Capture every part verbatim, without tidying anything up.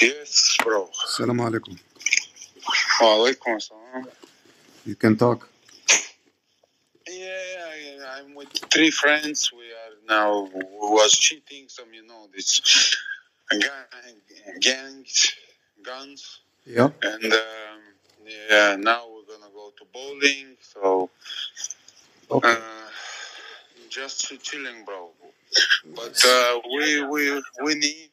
Yes, bro. Assalamu alaikum. Walaikum assalam. You can talk. Yeah, I, I'm with three friends. We are now we was cheating some, you know, this gang, gangs, guns, Yeah. and um, yeah, now we're gonna go to bowling. So, Okay. uh, just chilling, bro. But uh, we we we need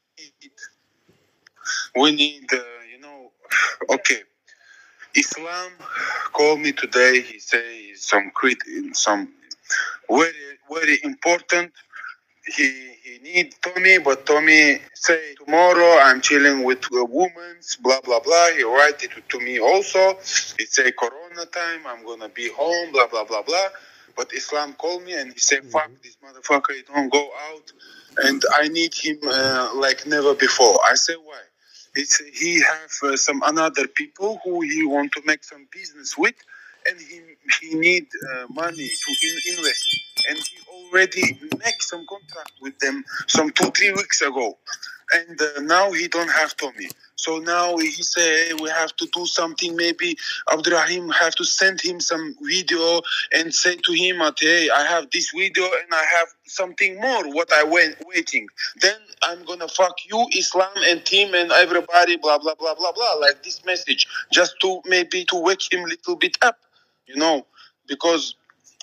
we need uh, you know, okay. Islam called me today. He say some crit some very very important. He he need Tommy, but Tommy say tomorrow I'm chilling with a woman. Blah blah blah. He write it to me also. He say Corona time. I'm gonna be home. Blah blah blah blah. But Islam called me and he say, "Fuck this motherfucker. He don't go out, and I need him uh, like never before." I say, "Why?" It's, he have uh, some another people who he want to make some business with, and he he need uh, money to in, invest, and he already make some contract with them some two three weeks ago, and uh, now he don't have Tommy. So now he say, hey, we have to do something. Maybe Abdurrahim have to send him some video and say to him, hey, I have this video and I have something more. What I went waiting. Then I'm gonna fuck you, Islam and team and everybody. Blah blah blah blah blah. Like this message, just to maybe to wake him a little bit up, you know, because.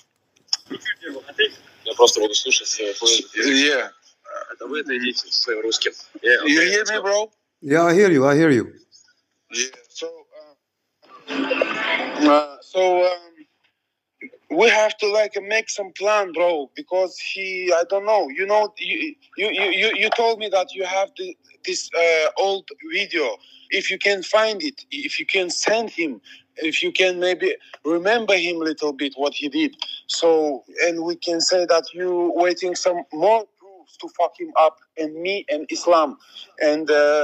Я просто буду слушать свои. Yeah. Это вы отойдите своим русским. You hear me, bro? Yeah, I hear you. I hear you. Yeah. So, uh, uh, so um, we have to like make some plan, bro, because he, I don't know. You know, you you you you told me that you have the, this uh, old video. If you can find it, if you can send him, if you can maybe remember him a little bit what he did. So, and we can say that you waiting some more proofs to fuck him up, and me and Islam, and. Uh,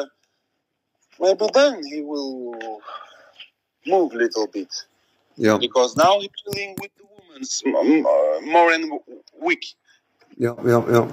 Maybe then he will move a little bit. Yeah. Because now he's dealing with the women more and weak. Yeah, yeah, yeah.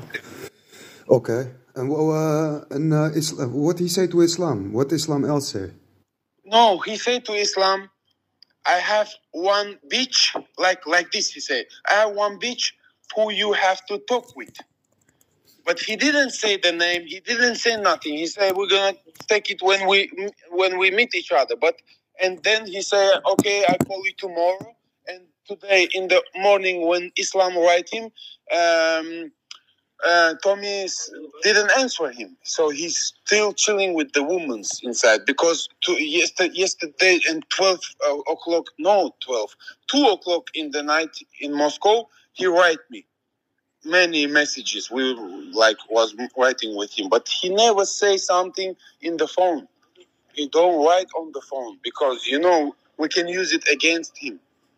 Okay. And, uh, and uh, Islam, what he say to Islam? What Islam else say? No, he said to Islam, I have one bitch, like, like this he said. I have one bitch who you have to talk with. But he didn't say the name. He didn't say nothing. He said we're gonna take it when we when we meet each other. But and then he said, okay, I call you tomorrow. And today in the morning when Islam write him, um, uh, Tommy didn't answer him. So he's still chilling with the women inside because to, yesterday, yesterday and twelve o'clock, no twelve, two o'clock in the night in Moscow, he write me. Many messages we like was writing with him, but he never say something in the phone. He don't write on the phone because you know we can use it against him.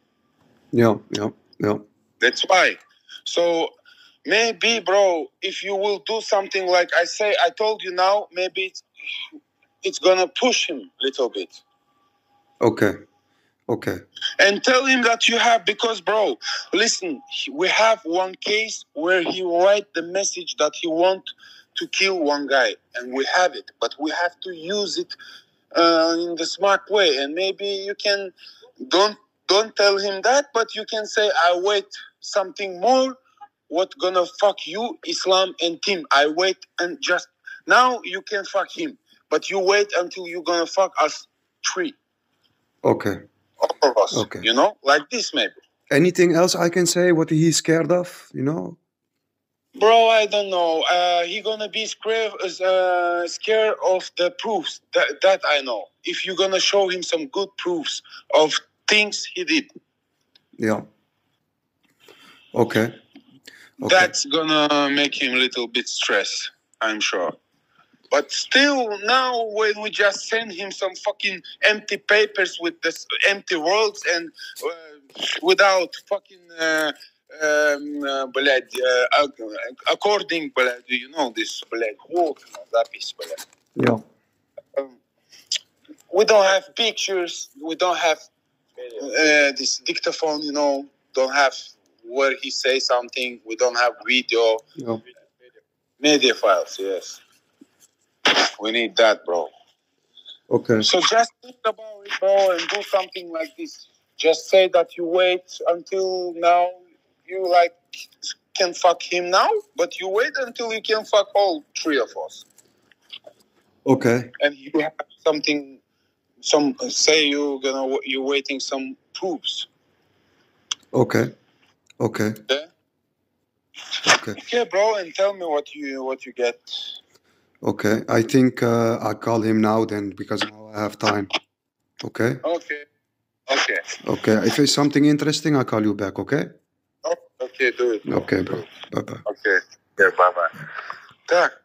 Yeah, yeah, yeah. That's why. So maybe, bro, if you will do something like I say, I told you now, maybe it's it's gonna push him a little bit. Okay. Okay. And tell him that you have, because, bro, listen, we have one case where he write the message that he want to kill one guy, and we have it, but we have to use it uh, in the smart way. And maybe you can don't don't tell him that, but you can say, I wait something more. What gonna fuck you, Islam and Tim? I wait and just now you can fuck him, but you wait until you're gonna fuck us three. Okay. All of us, Okay. you know, like this maybe. Anything else I can say? What he's scared of? You know? Bro, I don't know. Uh, he gonna be scared, uh, scared of the proofs. That that I know. If you're gonna show him some good proofs of things he did, Yeah. Okay. Okay. That's gonna make him a little bit stressed, I'm sure. But still, now when we just send him some fucking empty papers with this empty words and uh, without fucking, uh, um, uh, блядь, uh, according, блядь, you know this, блядь, вот, запись, блядь. Yeah. Um, we don't have pictures, we don't have uh, this dictaphone, you know, don't have where he say something, we don't have video. Yeah. Media files, yes. We need that, bro. Okay. So just think about it, bro, and do something like this. Just say that you wait until now. You like can fuck him now, but you wait until you can fuck all three of us. Okay. And you have something, some say you gonna you waiting some proofs. Okay. Okay. Yeah. Okay. Okay, bro, and tell me what you what you get. Okay. I think uh, I'll call him now then because now I have time. Okay. Okay. Okay. Okay. If it's something interesting, I'll call you back. Okay. Oh, okay, do it. Bro. Okay, Do bro. it. Bye bye. Okay. Yeah. Bye bye. Так.